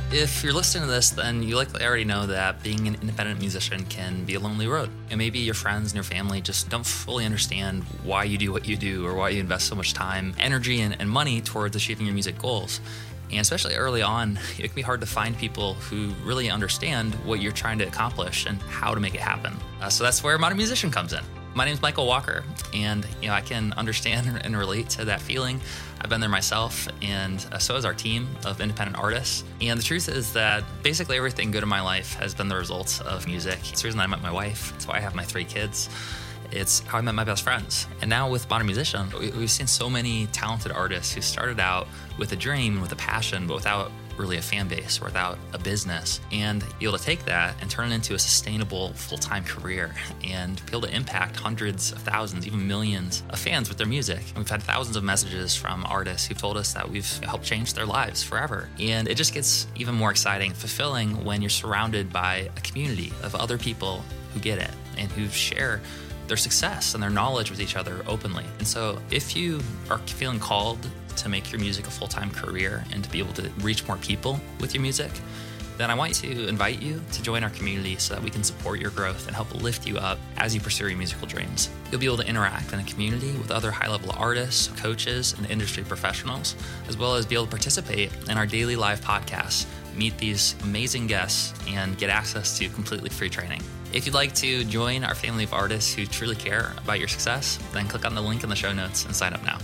If you're listening to this, then you likely already know that being an independent musician can be a lonely road. And maybe your friends and your family just don't fully understand why you do what you do or why you invest so much time, energy, and money towards achieving your music goals. And especially early on, it can be hard to find people who really understand what you're trying to accomplish and how to make it happen. So that's where Modern Musician comes in. My name is Michael Walker, and I can understand and relate to that feeling. I've been there myself, and so has our team of independent artists. And the truth is that basically everything good in my life has been the result of music. It's the reason I met my wife. It's why I have my 3 kids. It's how I met my best friends. And now with Modern Musician, we've seen so many talented artists who started out with a dream, with a passion, but without really a fan base or without a business, and be able to take that and turn it into a sustainable full-time career and be able to impact hundreds of thousands, even millions of fans with their music. And we've had thousands of messages from artists who've told us that we've helped change their lives forever. And it just gets even more exciting, fulfilling when you're surrounded by a community of other people who get it and who share their success and their knowledge with each other openly. And so if you are feeling called to make your music a full-time career and to be able to reach more people with your music, then I want to invite you to join our community so that we can support your growth and help lift you up as you pursue your musical dreams. You'll be able to interact in a community with other high-level artists, coaches, and industry professionals, as well as be able to participate in our daily live podcasts, meet these amazing guests, and get access to completely free training. If you'd like to join our family of artists who truly care about your success, then click on the link in the show notes and sign up now.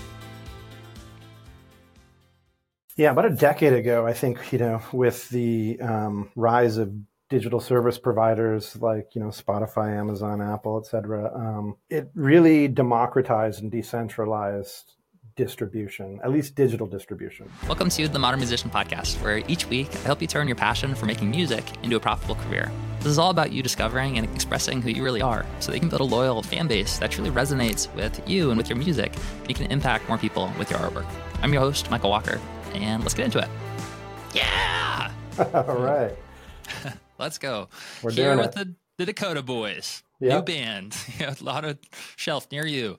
Yeah, about a decade ago, I think, with the rise of digital service providers like, Spotify, Amazon, Apple, et cetera, it really democratized and decentralized distribution, at least digital distribution. Welcome to the Modern Musician Podcast, where each week I help you turn your passion for making music into a profitable career. This is all about you discovering and expressing who you really are so that you can build a loyal fan base that truly resonates with you and with your music, and you can impact more people with your artwork. I'm your host, Michael Walker, and let's get into it. Yeah! All right. Let's go. We're here doing with it. the Dakota Boys. Yep. New band. A lot of shelf near you.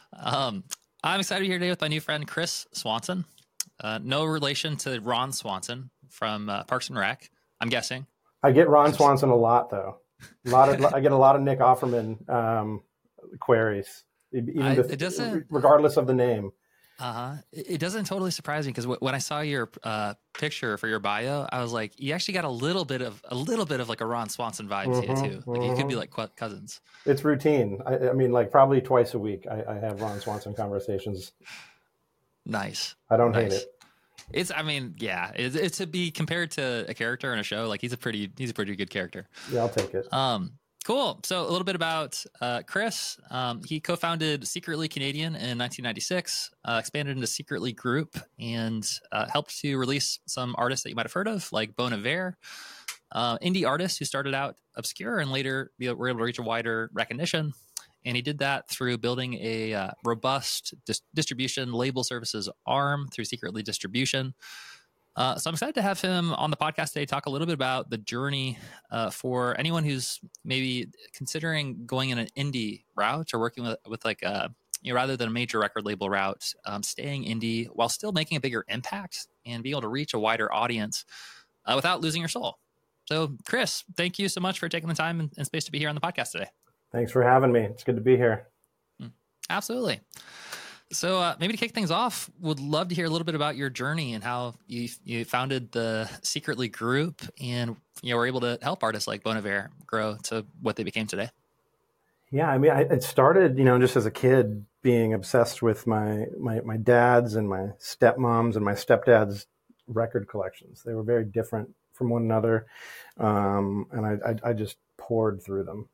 I'm excited to be here today with my new friend, Chris Swanson. No relation to Ron Swanson from Parks and Rec, I'm guessing. I get Ron Swanson a lot, though. I get a lot of Nick Offerman queries, regardless of the name. It doesn't totally surprise me because when I saw your picture for your bio, I was like, you actually got a little bit of like a Ron Swanson vibe to you too. Like you could be like cousins. It's routine. I mean, like probably twice a week, I have Ron Swanson conversations. Nice. I don't hate it. It's to be compared to a character in a show. Like he's a pretty good character. Yeah, I'll take it. Cool. So a little bit about Chris. He co-founded Secretly Canadian in 1996, expanded into Secretly Group, and helped to release some artists that you might have heard of, like Bon Iver, indie artists who started out obscure and later were able to reach a wider recognition. And he did that through building a robust distribution label services arm through Secretly Distribution. So I'm excited to have him on the podcast today, talk a little bit about the journey for anyone who's maybe considering going in an indie route or working with like rather than a major record label route, staying indie while still making a bigger impact and being able to reach a wider audience without losing your soul. So Chris, thank you so much for taking the time and space to be here on the podcast today. Thanks for having me. It's good to be here. Absolutely. So maybe to kick things off, would love to hear a little bit about your journey and how you founded the Secretly Group and were able to help artists like Bon Iver grow to what they became today. Yeah, I mean, it started, just as a kid being obsessed with my dad's and my stepmom's and my stepdad's record collections. They were very different from one another, and I just poured through them.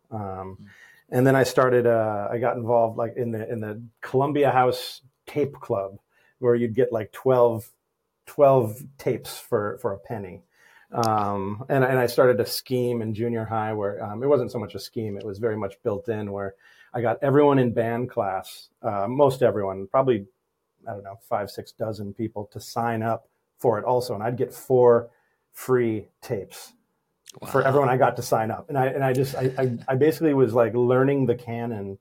And then I got involved like in the Columbia House Tape Club, where you'd get like 12 tapes for a penny. And I started a scheme in junior high where it wasn't so much a scheme, it was very much built in, where I got everyone in band class, most everyone, probably, 5-6 dozen people to sign up for it also. And I'd get 4 free tapes. Wow. For everyone I got to sign up. And I basically was like learning the canon,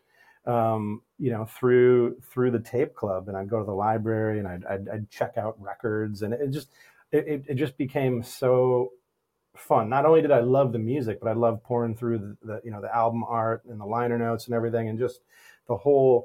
through the tape club, and I'd go to the library and I'd check out records, and it just became so fun. Not only did I love the music, but I loved pouring through the album art and the liner notes and everything, and just the whole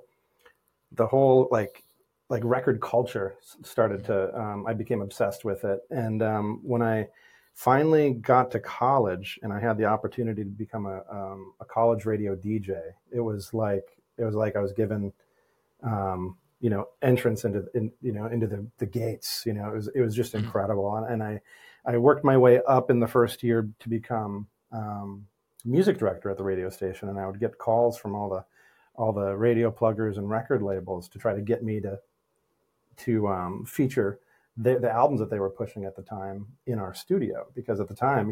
like record culture started to. I became obsessed with it, and when I finally got to college and I had the opportunity to become a college radio DJ, it was like I was given entrance into the gates. It was just Mhm. incredible, and I worked my way up in the first year to become music director at the radio station, and I would get calls from all the radio pluggers and record labels to try to get me to feature the albums that they were pushing at the time in our studio, because at the time,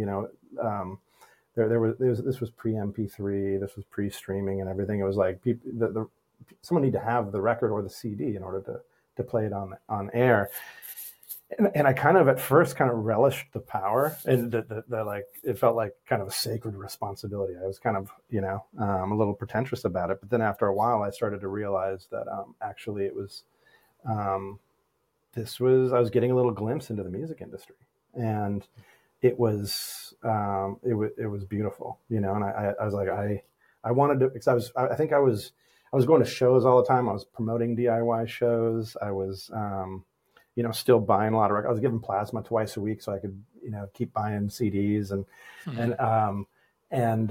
this was pre MP3, this was pre streaming and everything. It was like someone need to have the record or the CD in order to play it on air. And I kind of at first kind of relished the power, and the like it felt like kind of a sacred responsibility. I was kind of a little pretentious about it, but then after a while, I started to realize that actually it was um, I was getting a little glimpse into the music industry, and it was beautiful, and I was like I wanted to, because I was going to shows all the time. I was promoting DIY shows. I was still buying a lot of records. I was giving plasma twice a week so I could keep buying CDs and and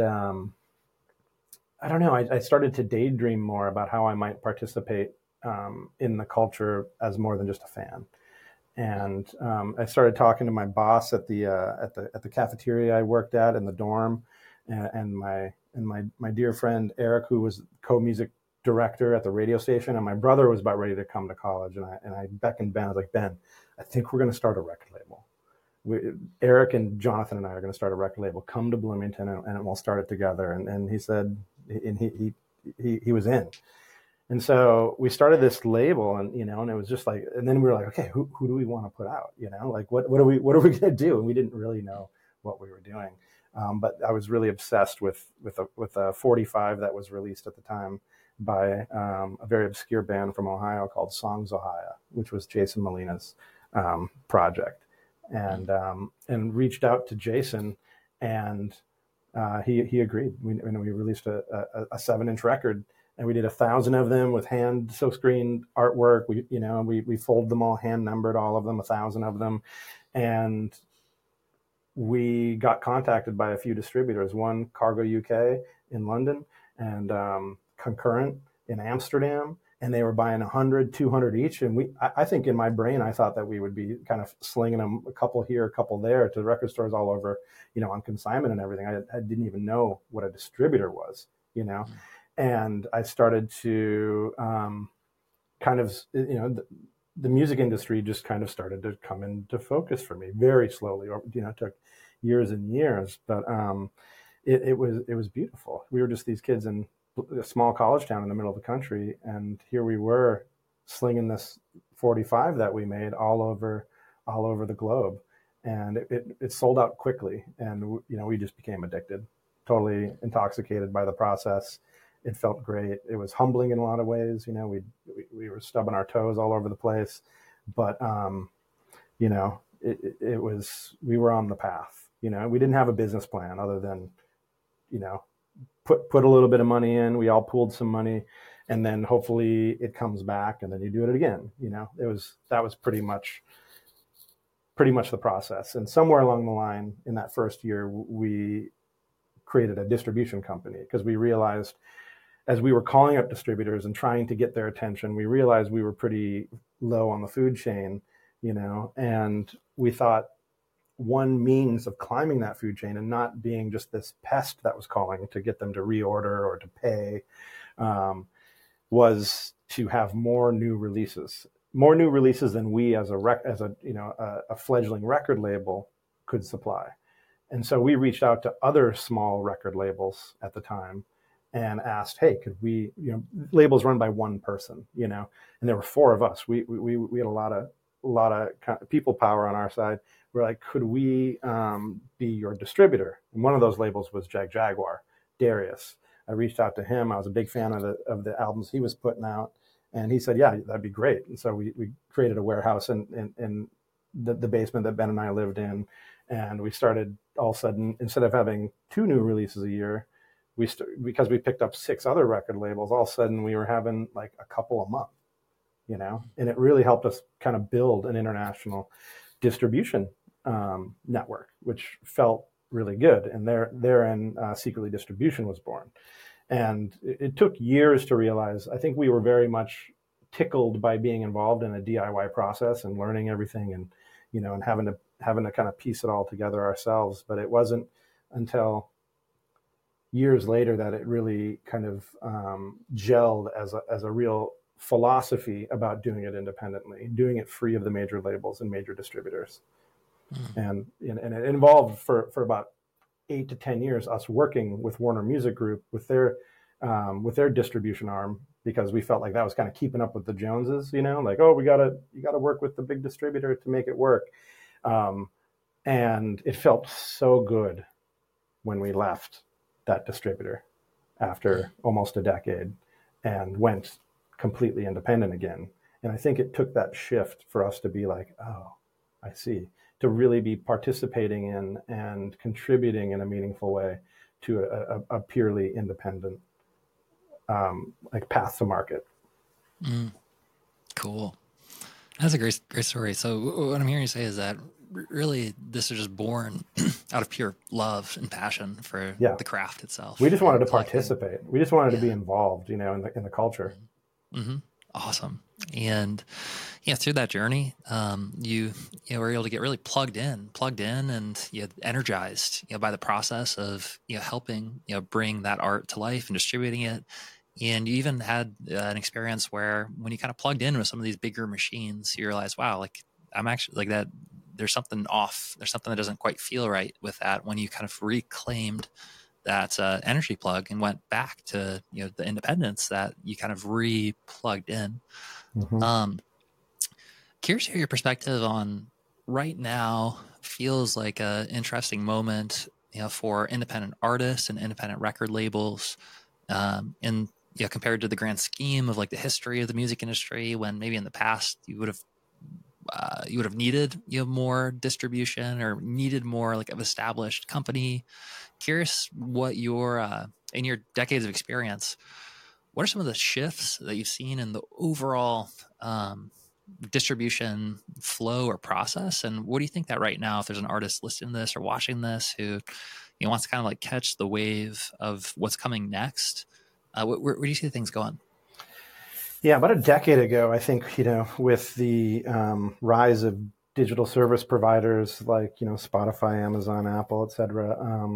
I don't know. I started to daydream more about how I might participate in the culture as more than just a fan. And I started talking to my boss at the cafeteria I worked at in the dorm, and my dear friend Eric, who was co-music director at the radio station, and my brother was about ready to come to college, and I beckoned Ben. I was like, Ben, I think we're going to start a record label. Eric and Jonathan and I are going to start a record label. Come to Bloomington, and we'll start it together. And he said, and he was in. And so we started this label, and it was just like, and then we were like, okay, who do we want to put out? Like what are we going to do? And we didn't really know what we were doing. But I was really obsessed with a 45 that was released at the time by a very obscure band from Ohio called Songs Ohio, which was Jason Molina's project, and reached out to Jason, and he agreed. We released a 7-inch record, and we did 1,000 of them with hand silk screen artwork. We folded them all, hand numbered all of them, 1,000 of them, and we got contacted by a few distributors. One, Cargo UK in London, and Concurrent in Amsterdam, and they were buying 100, 200 each. And I think in my brain, I thought that we would be kind of slinging them, a couple here, a couple there, to record stores all over, on consignment and everything. I didn't even know what a distributor was, and I started to kind of, the music industry just kind of started to come into focus for me very slowly. It took years and years, but it was beautiful. We were just these kids in a small college town in the middle of the country, and here we were slinging this 45 that we made all over the globe, and it sold out quickly, and we just became addicted, totally intoxicated by the process. It felt great. It was humbling in a lot of ways. We were stubbing our toes all over the place, but it was, we were on the path. We didn't have a business plan other than put a little bit of money in. We all pooled some money, and then hopefully it comes back, and then you do it again. That was pretty much the process. And somewhere along the line in that first year, we created a distribution company, because we realized, as we were calling up distributors and trying to get their attention, we realized we were pretty low on the food chain, and we thought one means of climbing that food chain and not being just this pest that was calling to get them to reorder or to pay, was to have more new releases than we as a fledgling record label could supply. And so we reached out to other small record labels at the time and asked, hey, could we, labels run by one person, and there were 4 of us. We had a lot of kind of people power on our side. We're like, could we be your distributor? And one of those labels was Jaguar, Darius. I reached out to him. I was a big fan of the albums he was putting out, and he said, yeah, that'd be great. And so we created a warehouse in the basement that Ben and I lived in. And we started all of a sudden, instead of having 2 new releases a year, because we picked up 6 other record labels, all of a sudden we were having like a couple a month, and it really helped us kind of build an international distribution network, which felt really good. And therein Secretly Distribution was born. And it took years to realize, I think we were very much tickled by being involved in a DIY process and learning everything and, and having to kind of piece it all together ourselves. But it wasn't until years later that it really kind of gelled as a real philosophy about doing it independently, doing it free of the major labels and major distributors. And it involved for about 8 to 10 years us working with Warner Music Group with their distribution arm, because we felt like that was kind of keeping up with the Joneses, like, oh, you gotta work with the big distributor to make it work. And it felt so good when we left that distributor after almost a decade and went completely independent again. And I think it took that shift for us to be like, oh, I see, to really be participating in and contributing in a meaningful way to a purely independent like path to market. Cool. That's a great story. So what I'm hearing you say is that really this is just born out of pure love and passion for the craft itself. We just wanted to participate. We just wanted to be involved, in the culture. Mm-hmm. Awesome. And through that journey, you were able to get really plugged in and energized, by the process of, helping, bring that art to life and distributing it. And you even had an experience where when you kind of plugged in with some of these bigger machines, you realize, wow, like I'm actually like that. There's something off. There's something that doesn't quite feel right with that. When you kind of reclaimed that energy plug and went back to the independence that you kind of re-plugged in. Mm-hmm. Curious to hear your perspective on right now. Feels like an interesting moment, for independent artists and independent record labels, and compared to the grand scheme of like the history of the music industry, when maybe in the past you would have needed more distribution or needed more like of established company. Curious what your in your decades of experience, what are some of the shifts that you've seen in the overall distribution flow or process, and what do you think that right now, if there's an artist listening to this or watching this who wants to kind of like catch the wave of what's coming next, where do you see things going? Yeah, about a decade ago, I think, with the rise of digital service providers like, Spotify, Amazon, Apple, et cetera,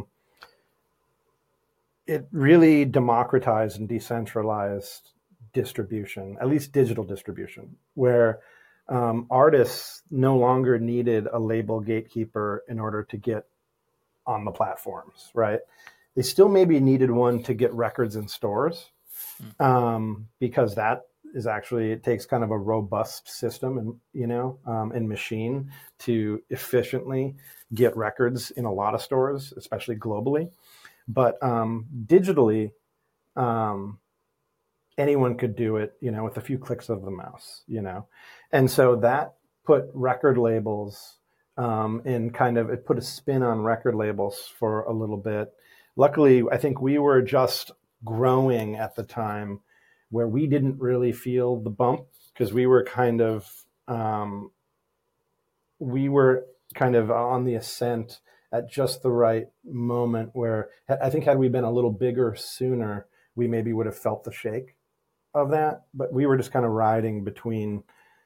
it really democratized and decentralized distribution, at least digital distribution, where artists no longer needed a label gatekeeper in order to get on the platforms, right? They still maybe needed one to get records in stores, because that is actually, it takes kind of a robust system and machine to efficiently get records in a lot of stores, especially globally. But digitally, anyone could do it, with a few clicks of the mouse, And so that put record labels in kind of, it put a spin on record labels for a little bit. Luckily, I think we were just growing at the time where we didn't really feel the bump, because we were kind of on the ascent at just the right moment, where I think had we been a little bigger sooner, we maybe would have felt the shake of that. But we were just kind of riding between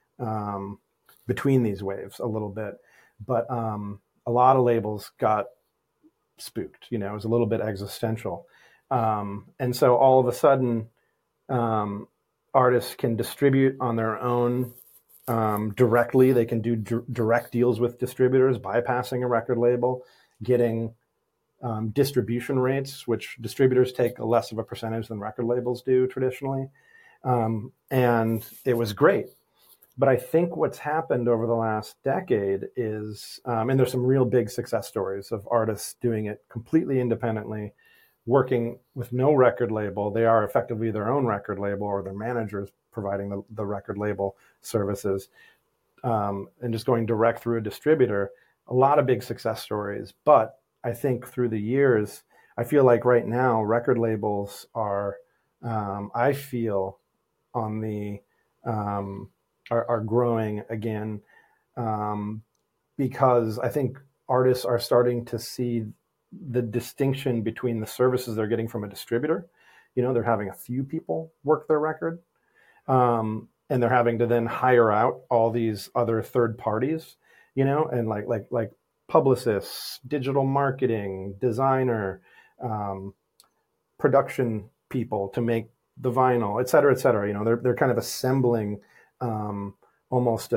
these waves a little bit. But a lot of labels got spooked, it was a little bit existential. And so all of a sudden, artists can distribute on their own directly. They can do direct deals with distributors, bypassing a record label, getting distribution rates, which distributors take less of a percentage than record labels do traditionally. And it was great. But I think what's happened over the last decade is, and there's some real big success stories of artists doing it completely independently, working with no record label. They are effectively their own record label, or their managers providing the record label services. and just going direct through a distributor. A lot of big success stories, but I think through the years, I feel like right now record labels are, I feel on the are growing again, because I think artists are starting to see the distinction between the services they're getting from a distributor. They're having a few people work their record, and they're having to then hire out all these other third parties, and like publicists, digital marketing, designer, production people to make the vinyl, et cetera, et cetera. They're kind of assembling almost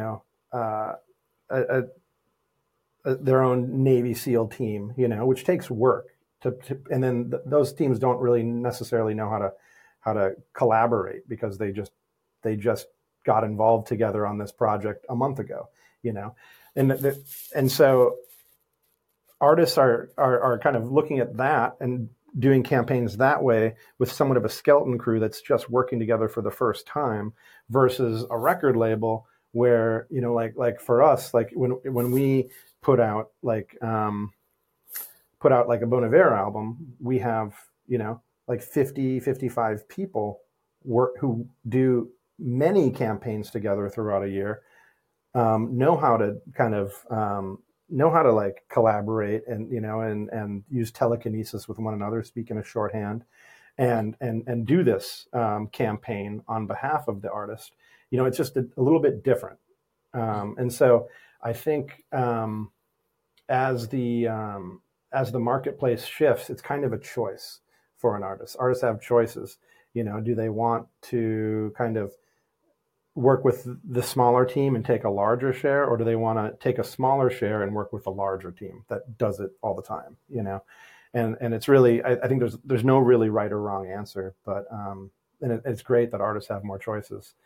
their own Navy SEAL team, which takes work and then those teams don't really necessarily know how to collaborate because they just got involved together on this project a month ago, and so artists are kind of looking at that and doing campaigns that way with somewhat of a skeleton crew that's just working together for the first time versus a record label where, like for us, like when we put out like a Bon Iver album, we have, like 50, 55 people who do many campaigns together throughout a year, know how to kind of, know how to like collaborate and, and use telekinesis with one another, speak in a shorthand and do this campaign on behalf of the artist. It's just a little bit different. And so I think as the marketplace shifts, it's kind of a choice for an artist. Artists have choices. Do they want to kind of work with the smaller team and take a larger share, or do they want to take a smaller share and work with a larger team that does it all the time? And it's really, I think there's no really right or wrong answer, but and it's great that artists have more choices.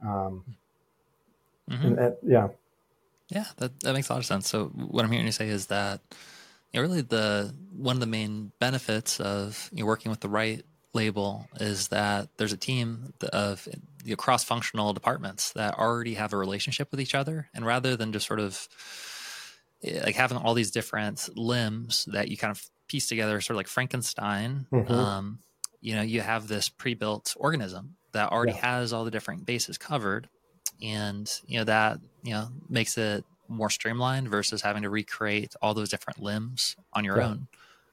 Yeah, that makes a lot of sense. So what I'm hearing you say is that really one of the main benefits of working with the right label is that there's a team of cross-functional departments that already have a relationship with each other, and rather than just sort of like having all these different limbs that you kind of piece together, sort of like Frankenstein, you have this pre-built organism that already has all the different bases covered, and that makes it more streamlined versus having to recreate all those different limbs on your own.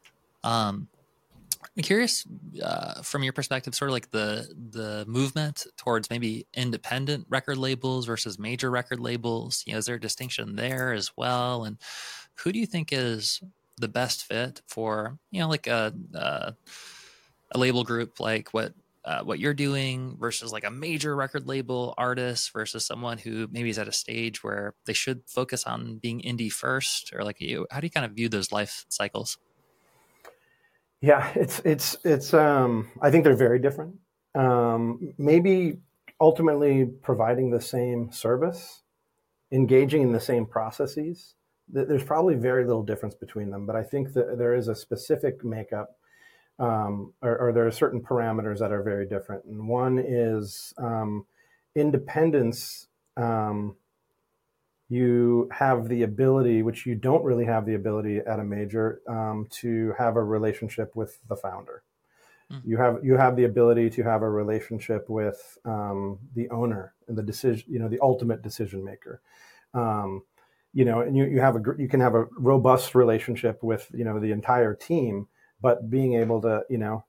I'm curious, from your perspective, sort of like the movement towards maybe independent record labels versus major record labels. Is there a distinction there as well? And who do you think is the best fit for like a label group like what you're doing versus like a major record label artist versus someone who maybe is at a stage where they should focus on being indie first, or like how do you kind of view those life cycles? Yeah, it's I think they're very different. Maybe ultimately providing the same service, engaging in the same processes. There's probably very little difference between them, but I think that there is a specific makeup, or there are certain parameters that are very different. And one is independence. You have the ability, which you don't really have the ability at a major, to have a relationship with the founder. You have the ability to have a relationship with the owner and the decision, the ultimate decision maker. And you can have a robust relationship with the entire team, but being able to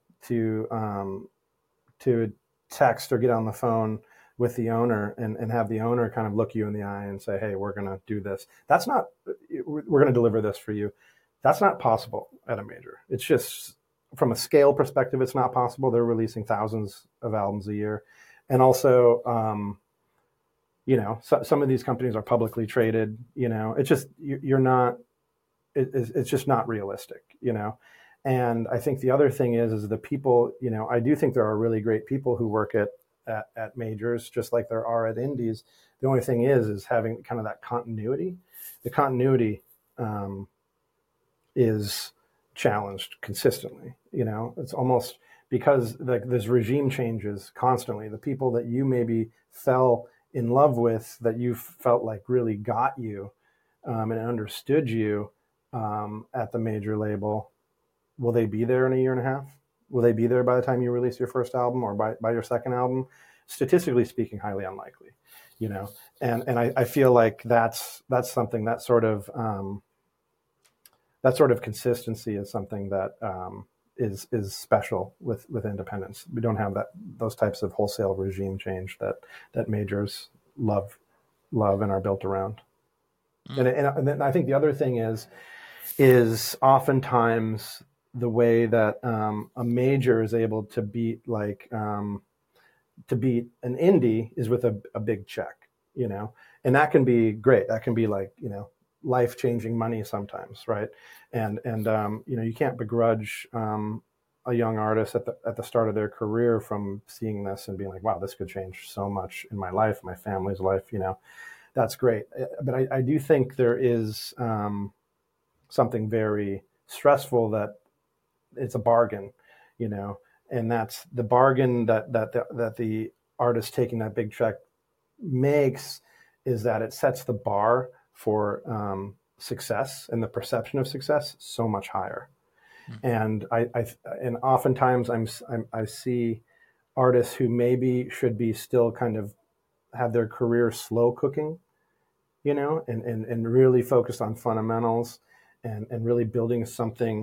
to text or get on the phone with the owner and have the owner kind of look you in the eye and say, hey, we're going to do this. We're going to deliver this for you. That's not possible at a major. It's just from a scale perspective, it's not possible. They're releasing thousands of albums a year. And also, some of these companies are publicly traded, it's just, it's just not realistic, And I think the other thing is the people, I do think there are really great people who work at majors, just like there are at indies. The only thing is having kind of that continuity. The continuity is challenged consistently. It's almost because this regime changes constantly. The people that you maybe fell in love with, that you felt like really got you and understood you at the major label, will they be there in a year and a half? Will they be there by the time you release your first album or by your second album? Statistically speaking, highly unlikely, And I feel like that's something, that sort of consistency is something that is special with independence. We don't have those types of wholesale regime change that majors love and are built around. And then I think the other thing is oftentimes the way that a major is able to beat an indie is with a big check, and that can be great. That can be like, life-changing money sometimes, right? And you can't begrudge a young artist at the start of their career from seeing this and being like, wow, this could change so much in my life, my family's life, that's great. But I do think there is something very stressful, that it's a bargain, and that's the bargain that the artist taking that big check makes, is that it sets the bar for success and the perception of success so much higher. And and oftentimes I see artists who maybe should be still kind of have their career slow cooking, and really focused on fundamentals and really building something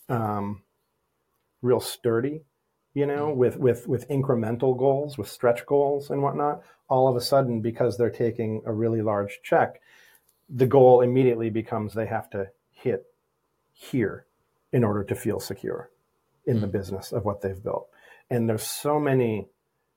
real sturdy, with incremental goals, with stretch goals and whatnot. All of a sudden, because they're taking a really large check, the goal immediately becomes they have to hit here in order to feel secure in the business of what they've built. And there's so many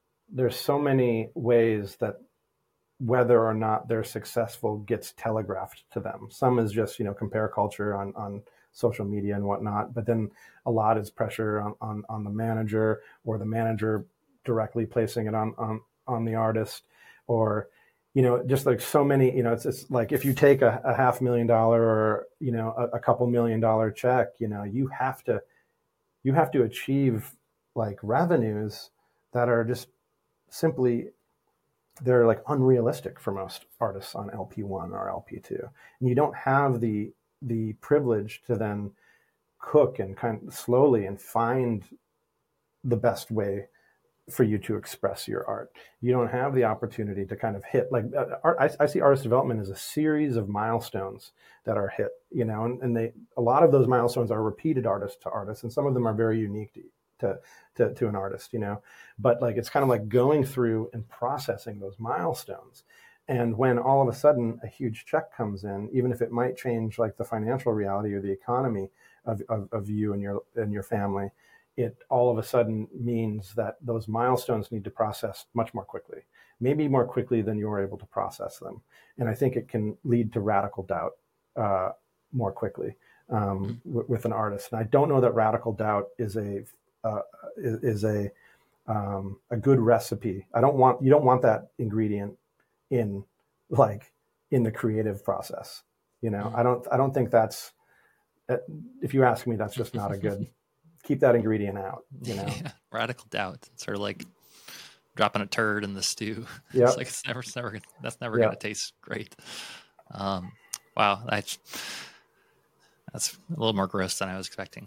ways that whether or not they're successful gets telegraphed to them. Some is just, compare culture on social media and whatnot, but then a lot is pressure on the manager, or the manager directly placing it on the artist, or, just like so many, it's like if you take a $500,000 or, a couple $1 million check, you have to achieve like revenues that are just simply, they're like unrealistic for most artists on LP1 or LP2. And you don't have the privilege to then cook and kind of slowly and find the best way for you to express your art. You don't have the opportunity to kind of hit, like I see artist development as a series of milestones that are hit, and a lot of those milestones are repeated artist to artist, and some of them are very unique to an artist, but like, it's kind of like going through and processing those milestones. And when all of a sudden a huge check comes in, even if it might change like the financial reality or the economy of you and your family, it all of a sudden means that those milestones need to process much more quickly, maybe more quickly than you're able to process them. And I think it can lead to radical doubt more quickly with an artist. And I don't know that radical doubt is a good recipe. You don't want that ingredient in the creative process. I don't think that's, if you ask me, that's just not a good, keep that ingredient out, Yeah, radical doubt. It's sort of like dropping a turd in the stew. Yep. It's like, that's never going to taste great. Wow. That's a little more gross than I was expecting.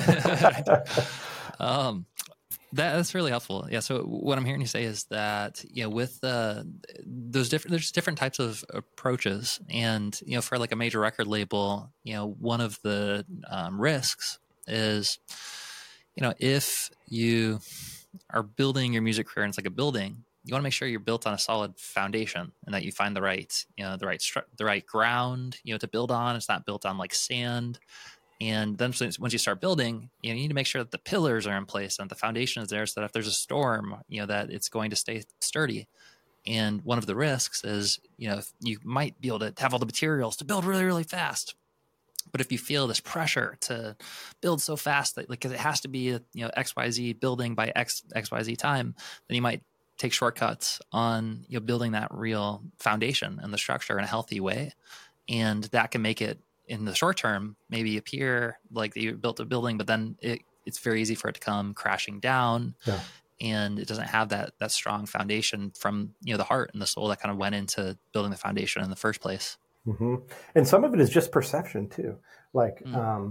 That's really helpful. Yeah. So what I'm hearing you say is that, with there's different types of approaches, and, for like a major record label, one of the risks is, if you are building your music career and it's like a building, you want to make sure you're built on a solid foundation, and that you find the right ground, to build on. It's not built on like sand. And then once you start building, you need to make sure that the pillars are in place and the foundation is there, so that if there's a storm, that it's going to stay sturdy. And one of the risks is, you might be able to have all the materials to build really, really fast. But if you feel this pressure to build so fast that, because it has to be XYZ building by XYZ time, then you might take shortcuts on building that real foundation and the structure in a healthy way. And that can make it, in the short term, maybe appear like you built a building, but then it's very easy for it to come crashing down. Yeah. and it doesn't have that strong foundation from, the heart and the soul that kind of went into building the foundation in the first place. Mm-hmm. And some of it is just perception too. Like,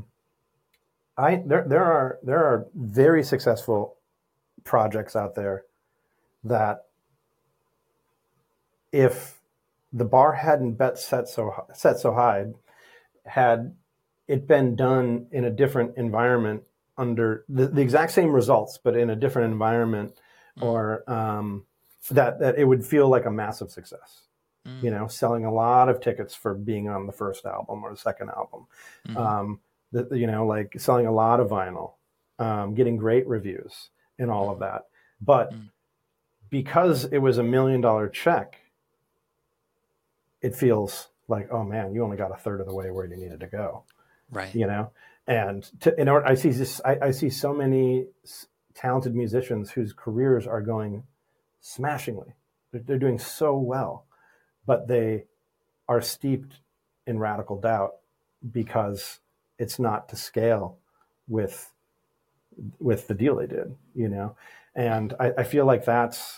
there are very successful projects out there that if the bar hadn't set so high, had it been done in a different environment under the exact same results, but in a different environment, or that it would feel like a massive success. Selling a lot of tickets for being on the first album or the second album, like selling a lot of vinyl, getting great reviews and all of that. But because it was $1 million check, it feels like, oh man, you only got a third of the way where you needed to go. Right. And I see so many talented musicians whose careers are going smashingly. They're doing so well, but they are steeped in radical doubt because it's not to scale with the deal they did, and I feel like that's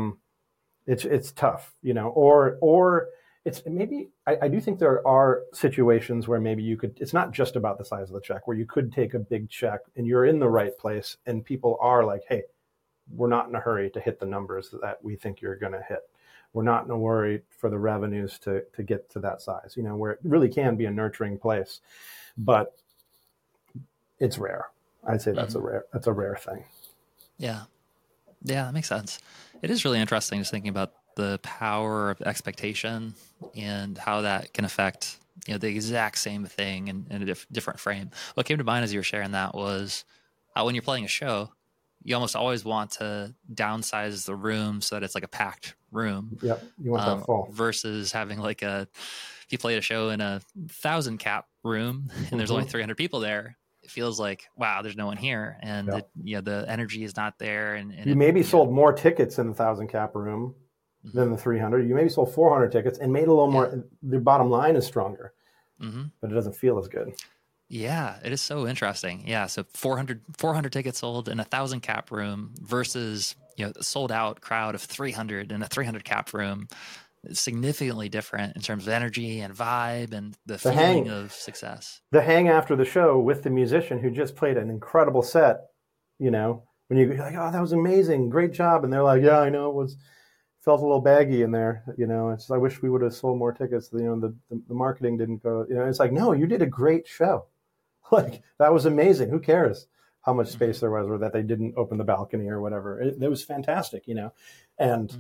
it's tough, or it's maybe I do think there are situations where maybe it's not just about the size of the check, where you could take a big check and you're in the right place and people are like, hey, we're not in a hurry to hit the numbers that we think you're going to hit. We're not in a worry for the revenues to get to that size, where it really can be a nurturing place, but it's rare. I'd say that's a rare thing. Yeah. Yeah, that makes sense. It is really interesting just thinking about the power of expectation and how that can affect, the exact same thing in a different frame. What came to mind as you were sharing that was how when you're playing a show, you almost always want to downsize the room so that it's like a packed room. Yep, you want that full. Versus having if you played a show in a 1,000 cap room and there's only 300 people there, it feels like, wow, there's no one here. And the energy is not there. And you maybe sold more tickets in the 1,000 cap room than the 300. You maybe sold 400 tickets and made a little more. The bottom line is stronger, but it doesn't feel as good. Yeah, it is so interesting. Yeah, so 400 tickets sold in a 1,000 cap room versus sold out crowd of 300 in a 300 cap room. It's significantly different in terms of energy and vibe and the feeling of success. The hang after the show with the musician who just played an incredible set, when you're like, oh, that was amazing, great job, and they're like, yeah, I know, it felt a little baggy in there, it's I wish we would have sold more tickets. The marketing didn't go, it's like, no, you did a great show. Like, that was amazing. Who cares how much space there was, or that they didn't open the balcony or whatever? It was fantastic, and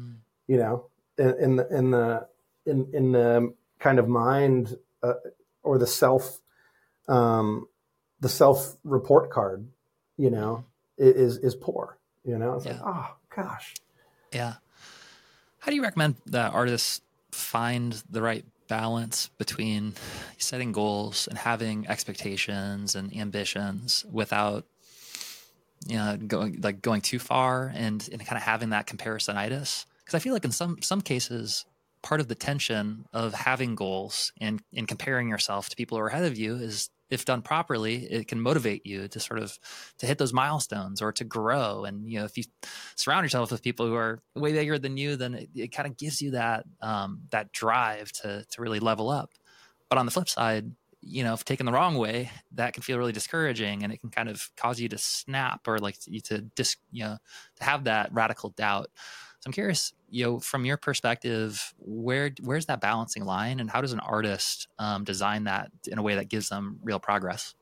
in the kind of mind or the self report card, is poor. It's like, oh gosh. Yeah. How do you recommend that artists find the right balance between setting goals and having expectations and ambitions without going too far and kind of having that comparisonitis? Because I feel like in some cases, part of the tension of having goals and comparing yourself to people who are ahead of you is, if done properly, it can motivate you to sort of to hit those milestones or to grow. And if you surround yourself with people who are way bigger than you, then it kind of gives you that that drive to really level up. But on the flip side, if taken the wrong way, that can feel really discouraging, and it can kind of cause you to snap or to have that radical doubt. So I'm curious, from your perspective, where's that balancing line, and how does an artist design that in a way that gives them real progress?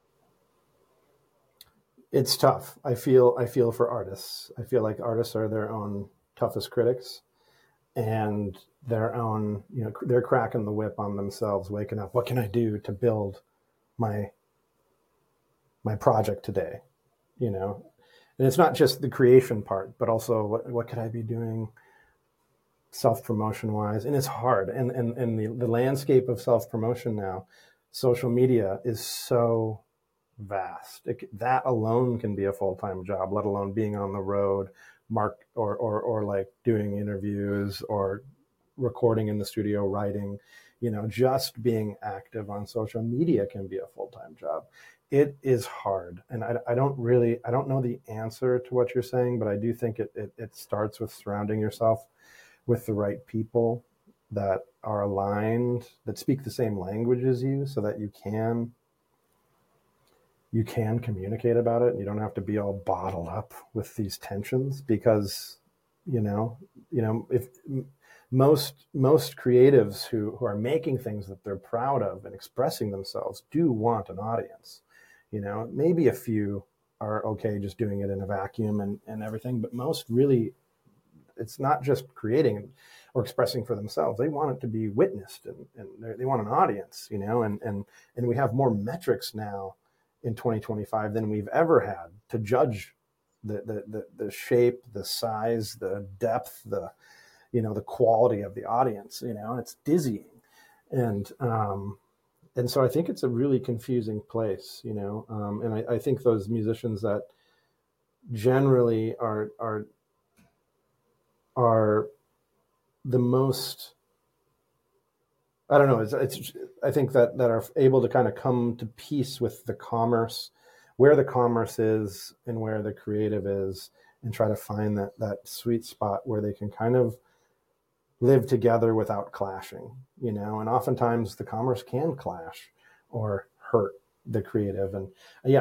It's tough. I feel for artists. I feel like artists are their own toughest critics, and their own, they're cracking the whip on themselves, waking up. What can I do to build my project today? And it's not just the creation part, but also what could I be doing self-promotion wise? And it's hard. And the landscape of self-promotion now, social media is so vast. That alone can be a full-time job, let alone being on the road, or like doing interviews or recording in the studio, writing. just being active on social media can be a full-time job. It is hard. And I don't know the answer to what you're saying, but I do think it starts with surrounding yourself with the right people that are aligned, that speak the same language as you, so that you can communicate about it, and you don't have to be all bottled up with these tensions. Because if most creatives who are making things that they're proud of and expressing themselves do want an audience. Maybe a few are okay just doing it in a vacuum and everything, but most really, it's not just creating or expressing for themselves. They want it to be witnessed, and they want an audience, and we have more metrics now in 2025 than we've ever had to judge the shape, the size, the depth, the quality of the audience. It's dizzying. And so I think it's a really confusing place, and I think those musicians that generally are the most, I don't know, it's I think that are able to kind of come to peace with the commerce, where the commerce is and where the creative is, and try to find that sweet spot where they can kind of live together without clashing, and oftentimes the commerce can clash or hurt the creative. And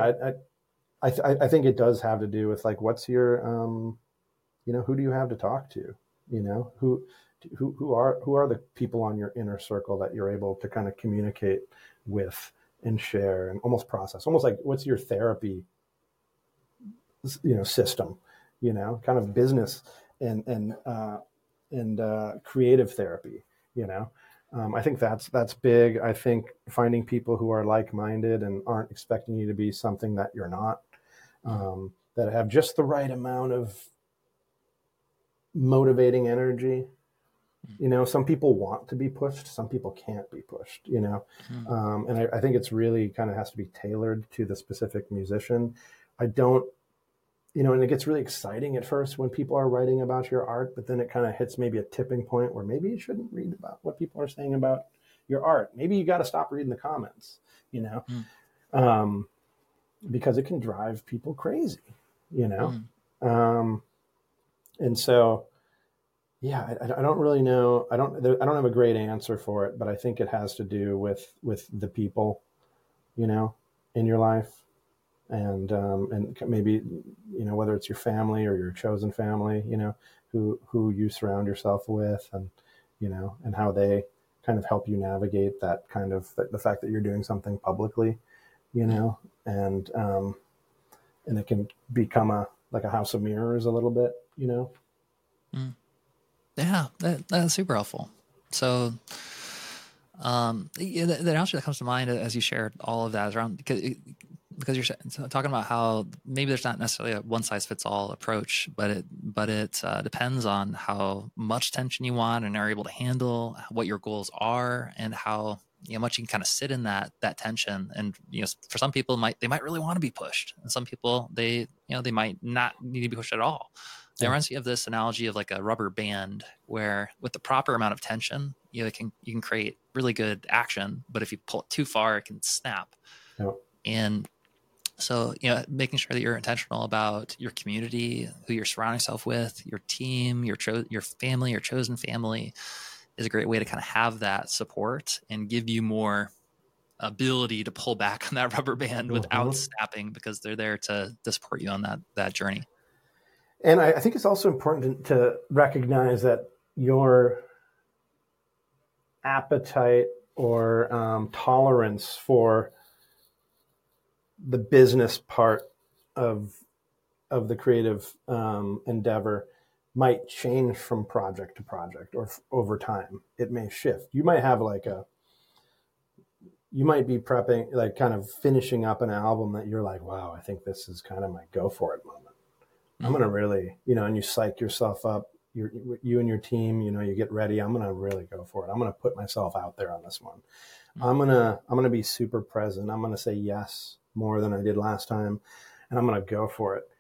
I think it does have to do with, like, what's your, who do you have to talk to, who are the people on your inner circle that you're able to kind of communicate with and share and almost process, almost like, what's your therapy, system, kind of business and creative therapy. I think that's big. I think finding people who are like-minded and aren't expecting you to be something that you're not, that have just the right amount of motivating energy. Some people want to be pushed, some people can't be pushed, and I think it's really kind of has to be tailored to the specific musician. I don't, and it gets really exciting at first when people are writing about your art, but then it kind of hits maybe a tipping point where maybe you shouldn't read about what people are saying about your art. Maybe you got to stop reading the comments, because it can drive people crazy, and so, yeah, I don't really know. I don't have a great answer for it, but I think it has to do with the people, in your life, and maybe, whether it's your family or your chosen family, who you surround yourself with, and, and how they kind of help you navigate that kind of, the fact that you're doing something publicly, and it can become like a house of mirrors a little bit, Yeah, that's super helpful. So, the analogy that comes to mind as you shared all of that is around, because you're talking about how maybe there's not necessarily a one size fits all approach, but it depends on how much tension you want and are able to handle, what your goals are, and how much you can kind of sit in that tension. And for some people, they might really want to be pushed, and some people they might not need to be pushed at all. It reminds me of this analogy of like a rubber band, where with the proper amount of tension, you can create really good action, but if you pull it too far, it can snap. Yep. And so, making sure that you're intentional about your community, who you're surrounding yourself with, your team, your family, your chosen family, is a great way to kind of have that support and give you more ability to pull back on that rubber band without snapping, because they're there to support you on that journey. And I think it's also important to recognize that your appetite or tolerance for the business part of the creative endeavor might change from project to project, or over time. It may shift. You might have you might be prepping, like kind of finishing up an album that you're like, wow, I think this is kind of my go for it moment. I'm going to really, and you psych yourself up, you and your team, you get ready. I'm going to really go for it. I'm going to put myself out there on this one. I'm going to be super present. I'm going to say yes more than I did last time, and I'm going to go for it.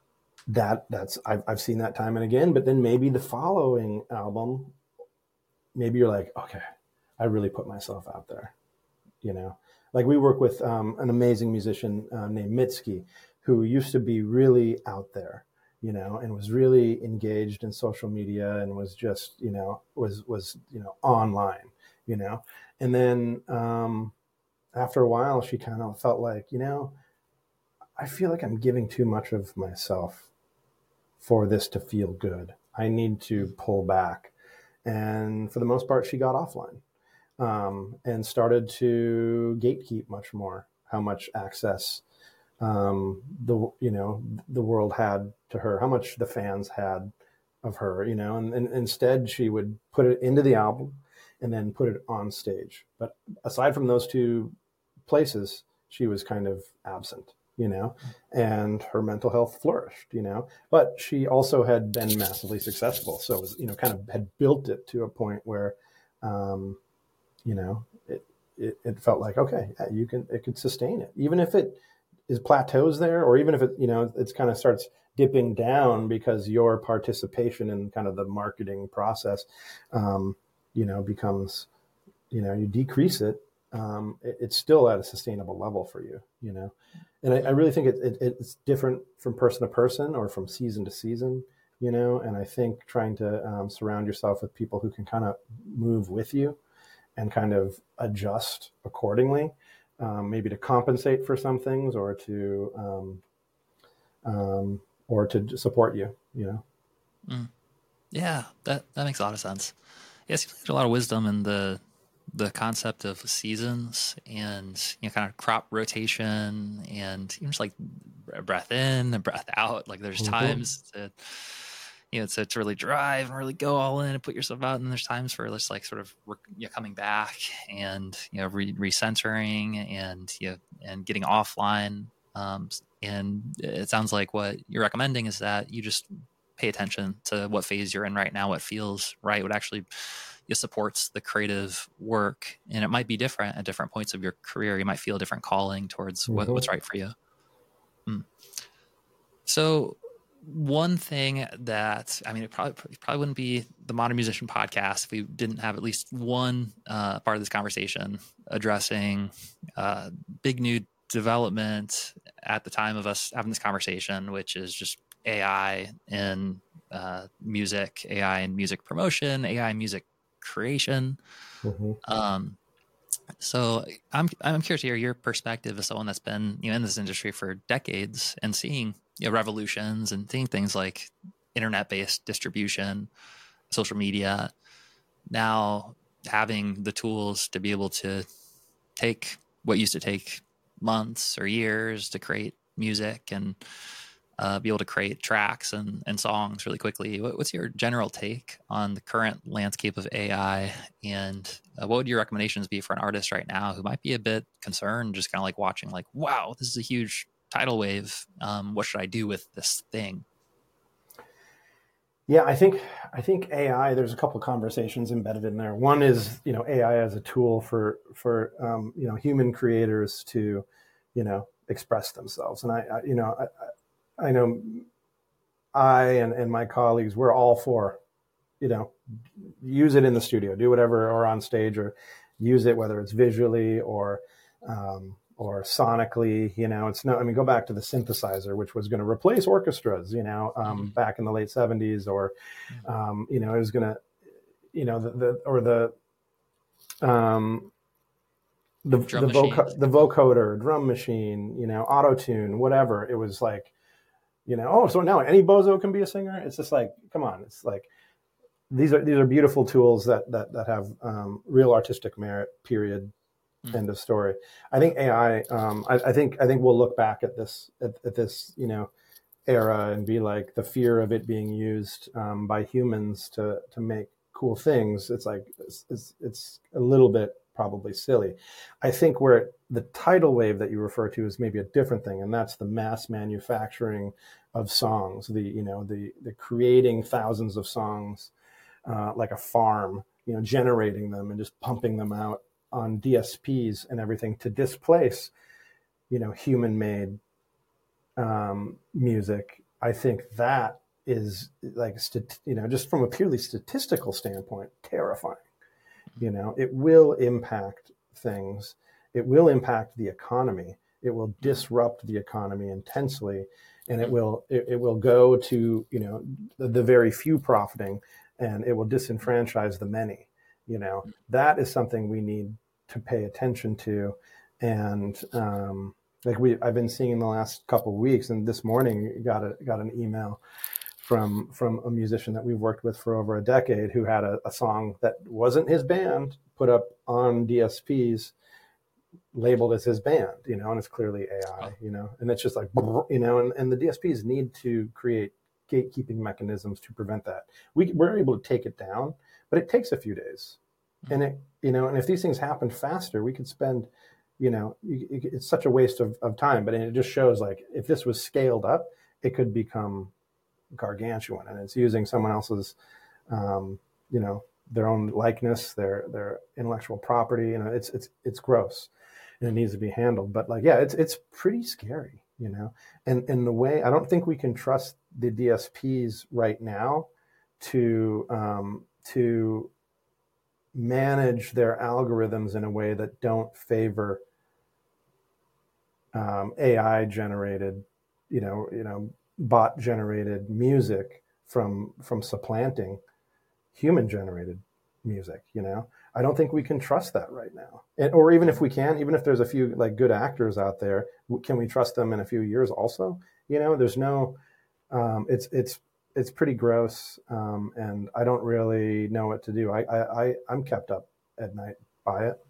That's I've seen that time and again. But then maybe the following album, maybe you're like, okay, I really put myself out there, you know. Like we work with an amazing musician named Mitski, who used to be really out there, you know, and was really engaged in social media and was just, you know, was you know, online, you know. And then after a while, she kind of felt like, you know, I feel like I'm giving too much of myself for this to feel good. I need to pull back. And for the most part, she got offline and started to gatekeep much more how much access the world had to her, how much the fans had of her, you know, and instead she would put it into the album and then put it on stage. But aside from those two places, she was kind of absent, you know, and her mental health flourished, you know, but she also had been massively successful. So it was, you know, kind of had built it to a point where, you know, it felt like, okay, it could sustain it, even if it is plateaus there, or even if it, you know, it's kind of starts dipping down because your participation in kind of the marketing process, you know, becomes, you know, you decrease it. It's still at a sustainable level for you, you know, and I really think it's different from person to person or from season to season, you know, and I think trying to surround yourself with people who can kind of move with you and kind of adjust accordingly, maybe to compensate for some things or to support you, you know. Yeah, that makes a lot of sense. Yeah, it seems like there's a lot of wisdom in the concept of seasons and, you know, kind of crop rotation and, you know, just like breath in and breath out. Like there's times to, you know, to really drive and really go all in and put yourself out, and there's times for just like sort of, you know, coming back and, you know, recentering and, you know, and getting offline. And it sounds like what you're recommending is that you just pay attention to what phase you're in right now, what feels right, what actually, it supports the creative work, and it might be different at different points of your career. You might feel a different calling towards what's right for you. So one thing that, I mean, it probably wouldn't be the Modern Musician podcast if we didn't have at least one part of this conversation addressing big new development at the time of us having this conversation, which is just AI in music, AI in music promotion, AI in music creation. So I'm curious to hear your perspective as someone that's been, you know, in this industry for decades and seeing, you know, revolutions and seeing things like internet-based distribution, social media, now having the tools to be able to take what used to take months or years to create music and be able to create tracks and songs really quickly. What's your general take on the current landscape of AI, and what would your recommendations be for an artist right now who might be a bit concerned, just kind of like watching like, wow, this is a huge tidal wave. What should I do with this thing? Yeah, I think AI, there's a couple of conversations embedded in there. One is, you know, AI as a tool for you know, human creators to, you know, express themselves. And I know I and my colleagues, we're all for, you know, use it in the studio, do whatever, or on stage, or use it whether it's visually or sonically. You know, it's no, I mean, go back to the synthesizer, which was going to replace orchestras, you know, back in the late 70s, or you know, it was going to, you know, the vocoder, drum machine, you know, auto tune, whatever. It was like, you know, oh, so now any bozo can be a singer. It's just like, come on. It's like, these are beautiful tools that have real artistic merit, period. End of story. I think AI, I think we'll look back at this, you know, era and be like, the fear of it being used by humans to make cool things. It's like, it's a little bit probably silly. I think where the tidal wave that you refer to is maybe a different thing, and that's the mass manufacturing of songs, the creating thousands of songs like a farm, you know, generating them and just pumping them out on DSPs and everything to displace, you know, human-made music. I think that is like, you know, just from a purely statistical standpoint, terrifying. You know, it will impact things. It will impact the economy. It will disrupt the economy intensely, and it will go to, you know, the very few profiting, and it will disenfranchise the many. You know, that is something we need to pay attention to. And like I've been seeing in the last couple of weeks, and this morning got an email from a musician that we've worked with for over a decade, who had a song that wasn't his band put up on DSPs, labeled as his band, you know, and it's clearly AI, you know, and it's just like, you know, and the DSPs need to create gatekeeping mechanisms to prevent that. We're able to take it down, but it takes a few days. And it, you know, and if these things happened faster, we could spend, you know, it's such a waste of time, but it just shows, like, if this was scaled up, it could become gargantuan, and it's using someone else's, you know, their own likeness, their intellectual property. You know, it's gross, and it needs to be handled. But like, yeah, it's pretty scary, you know. And in the way, I don't think we can trust the DSPs right now to manage their algorithms in a way that don't favor AI generated, you know, bot generated music from supplanting human generated music. You know, I don't think we can trust that right now. Or even if we can, even if there's a few like good actors out there, can we trust them in a few years also? You know, there's no, it's pretty gross. And I don't really know what to do. I'm kept up at night by it.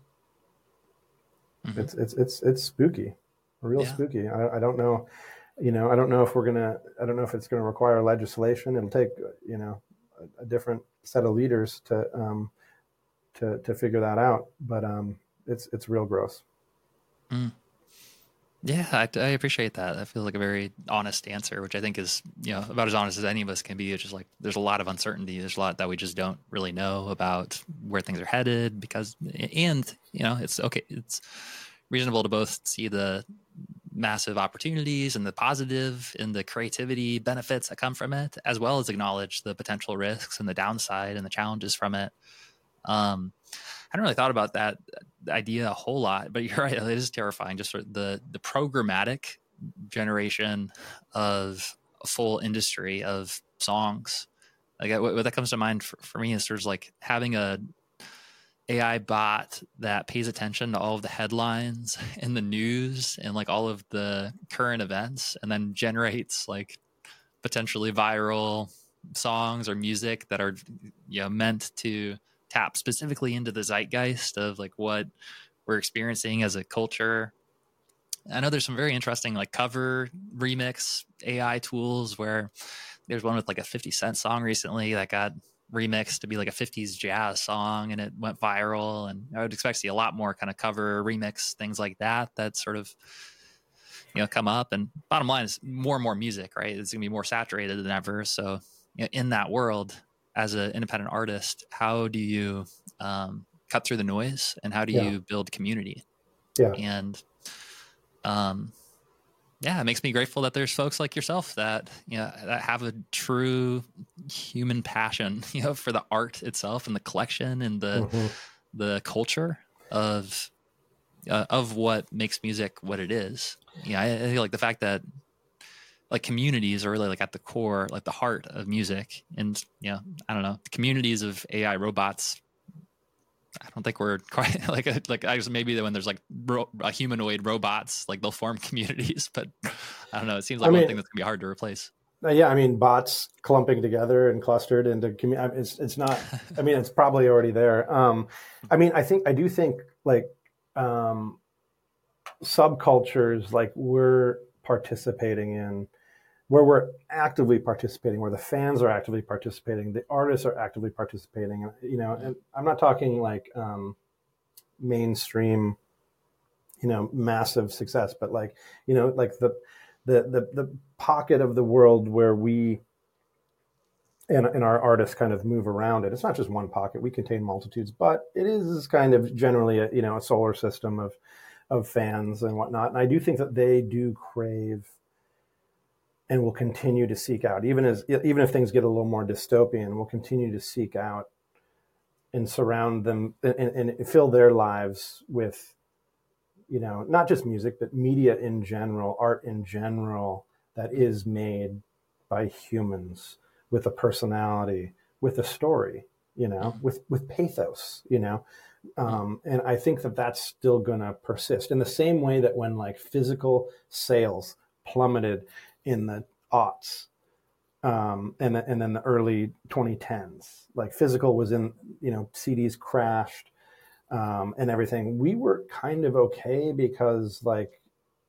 Mm-hmm. It's spooky, real spooky. I don't know. You know, I don't know if it's going to require legislation. It'll take, you know, a different set of leaders to figure that out. But it's real gross. Mm. Yeah, I appreciate that. That feels like a very honest answer, which I think is, you know, about as honest as any of us can be. It's just like, there's a lot of uncertainty. There's a lot that we just don't really know about where things are headed, and, you know, it's okay. It's reasonable to both see the massive opportunities and the positive and the creativity benefits that come from it, as well as acknowledge the potential risks and the downside and the challenges from it. I hadn't really thought about that idea a whole lot, but you're right. It is terrifying. Just sort of the programmatic generation of a full industry of songs. Like, what that comes to mind for me is sort of like having a AI bot that pays attention to all of the headlines in the news and like all of the current events, and then generates like potentially viral songs or music that are, you know, meant to tap specifically into the zeitgeist of like what we're experiencing as a culture. I know there's some very interesting like cover remix AI tools, where there's one with like a 50 Cent song recently that got remixed to be like a 50s jazz song, and it went viral. And I would expect to see a lot more kind of cover remix things like that sort of, you know, come up. And bottom line is more and more music, right? It's gonna be more saturated than ever. So, you know, in that world, as an independent artist, how do you cut through the noise, and how do you build community? Yeah. And it makes me grateful that there's folks like yourself that, you know, that have a true human passion, you know, for the art itself and the collection and the culture of what makes music what it is. Yeah, I feel like the fact that like communities are really like at the core, like the heart of music. And, you know, I don't know, the communities of AI robots, I don't think we're quite like I guess maybe when there's like humanoid robots, like they'll form communities, but I don't know. It seems like one thing that's gonna be hard to replace. Yeah, I mean, bots clumping together and clustered into community. It's not. I mean, it's probably already there. I mean, I do think like subcultures like we're participating in, where we're actively participating, where the fans are actively participating, the artists are actively participating. You know, and I'm not talking like mainstream, you know, massive success, but like, you know, like the pocket of the world where we and our artists kind of move around it. It's not just one pocket. We contain multitudes, but it is kind of generally a, you know, a solar system of fans and whatnot. And I do think that they do crave and will continue to seek out, even if things get a little more dystopian, we'll continue to seek out and surround them and fill their lives with, not just music, but media in general, art in general, that is made by humans with a personality, with a story, with pathos, and I think that that's still going to persist in the same way that when like physical sales plummeted in the aughts, and then the early 2010s, like physical was in, CDs crashed, and everything. We were kind of okay because like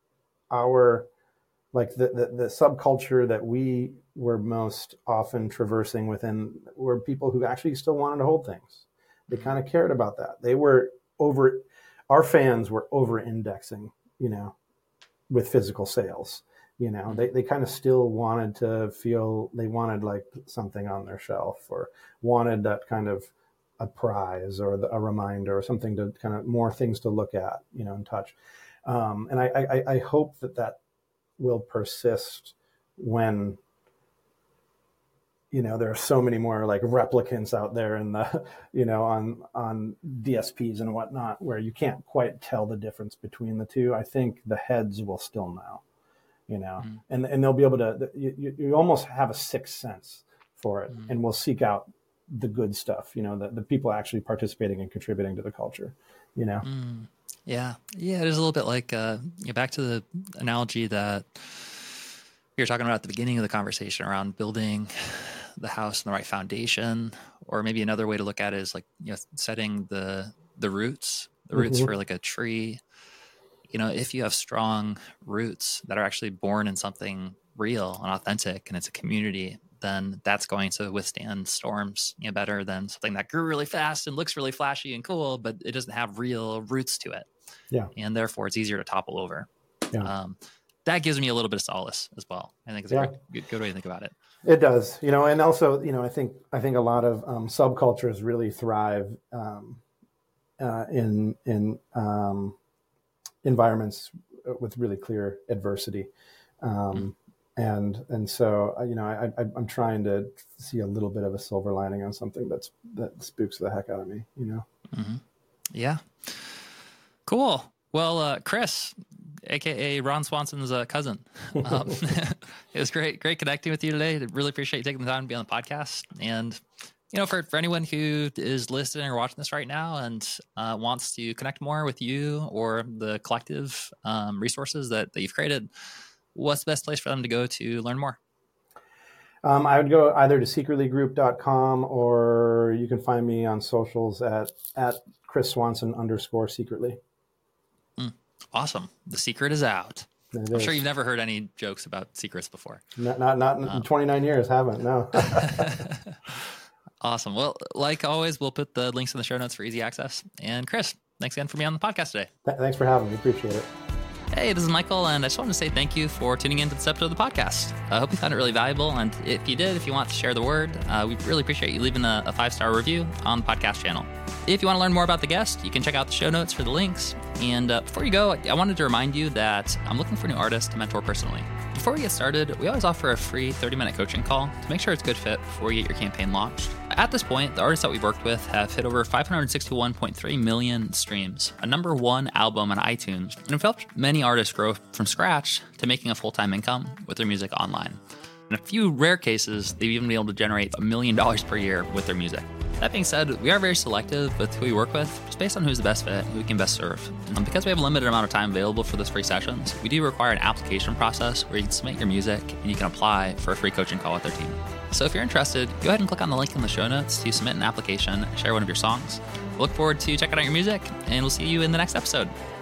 the subculture that we were most often traversing within were people who actually still wanted to hold things. They kind of cared about that. Our fans were over indexing, with physical sales. They kind of still wanted to feel they wanted like something on their shelf, or wanted that kind of a prize or a reminder or something to kind of more things to look at, and touch. And I hope that will persist when, there are so many more like replicants out there in the, on DSPs and whatnot, where you can't quite tell the difference between the two. I think the heads will still know, and they'll be able to, you almost have a sixth sense for it, and will seek out the good stuff, the people actually participating and contributing to the culture, Yeah. Yeah. It is a little bit like, back to the analogy that we were talking about at the beginning of the conversation around building the house on the right foundation, or maybe another way to look at it is like, setting the roots for like a tree. If you have strong roots that are actually born in something real and authentic, and it's a community, then that's going to withstand storms better than something that grew really fast and looks really flashy and cool, but it doesn't have real roots to it. Yeah. And therefore it's easier to topple over. Yeah. That gives me a little bit of solace as well. I think it's a good way to think about it. It does, and also, I think a lot of subcultures really thrive in environments with really clear adversity. And so, I'm trying to see a little bit of a silver lining on something that spooks the heck out of me, Yeah. Cool. Well, Chris, AKA Ron Swanson's cousin. It was great connecting with you today. I really appreciate you taking the time to be on the podcast. And, for anyone who is listening or watching this right now and wants to connect more with you or the collective resources that you've created, what's the best place for them to go to learn more? I would go either to secretlygroup.com, or you can find me on socials at Chris Swanson _secretly. Awesome. The secret is out. I'm sure you've never heard any jokes about secrets before. Not in 29 years, haven't, no. Awesome. Well, like always, we'll put the links in the show notes for easy access. And Chris, thanks again for being on the podcast today. Thanks for having me. Appreciate it. Hey, this is Michael, and I just wanted to say thank you for tuning into this episode of the podcast. I hope you found it really valuable, and if you want to share the word, we really appreciate you leaving a 5-star review on the podcast channel. If you want to learn more about the guest, you can check out the show notes for the links. And before you go, I wanted to remind you that I'm looking for new artists to mentor personally. Before we get started, we always offer a free 30-minute coaching call to make sure it's a good fit before you get your campaign launched. At this point, the artists that we've worked with have hit over 561.3 million streams, a #1 album on iTunes, and have helped many artists grow from scratch to making a full-time income with their music online. In a few rare cases, they've even been able to generate $1 million per year with their music. That being said, we are very selective with who we work with, just based on who's the best fit, who we can best serve. And because we have a limited amount of time available for those free sessions, we do require an application process where you can submit your music and you can apply for a free coaching call with our team. So if you're interested, go ahead and click on the link in the show notes to submit an application and share one of your songs. We look forward to checking out your music, and we'll see you in the next episode.